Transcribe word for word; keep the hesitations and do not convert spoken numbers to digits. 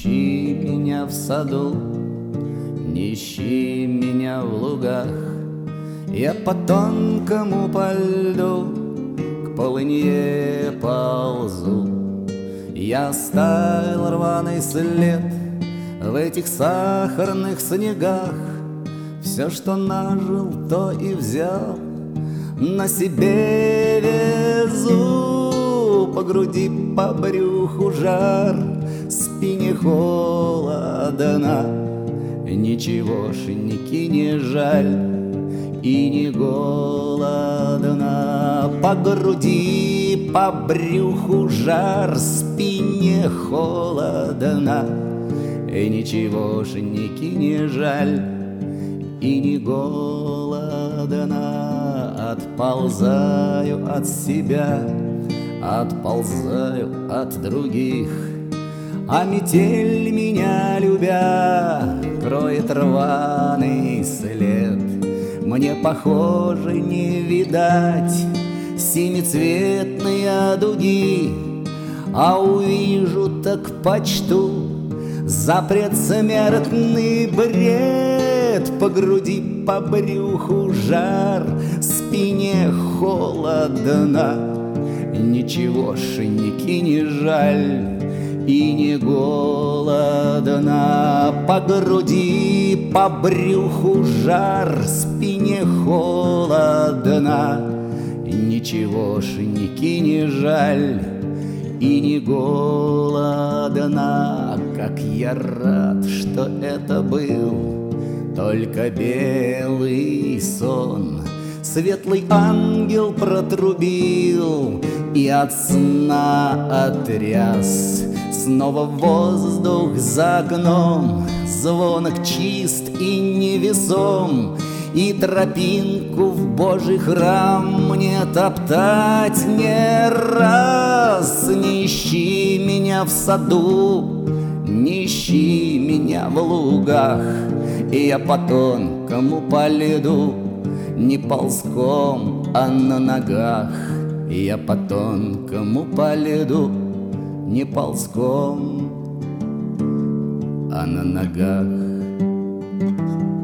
ищи меня в саду, не ищи меня в лугах. Я по тонкому по льду к полынье ползу. Я оставил рваный след в этих сахарных снегах. Все, что нажил, то и взял, на себе везу. По груди, по брюху жар, спине холодно. Ничегошеньки не жаль и не голодно. По груди, по брюху жар, спине холодно. И ничегошеньки не жаль и не голодно. Отползаю от себя, отползаю от других, а метель, меня любя, кроет рваный след. Мне, похоже, не видать семицветные дуги, а увижу, так почту запрет смертный бред. По груди, по брюху жар, спине холодно. Ничегошеньки не жаль и не голодно. По груди, по брюху жар, спине холодно. Ничегошеньки не жаль и не голодно. Как я рад, что это был только белый сон. Светлый ангел протрубил и от сна отряс. Снова воздух за окном, звонок чист и невесом, и тропинку в Божий храм мне топтать не раз. Не ищи меня в саду, не ищи меня в лугах, и я по тонкому по льду, не ползком, а на ногах. И я по тонкому по льду, не ползком, а на ногах.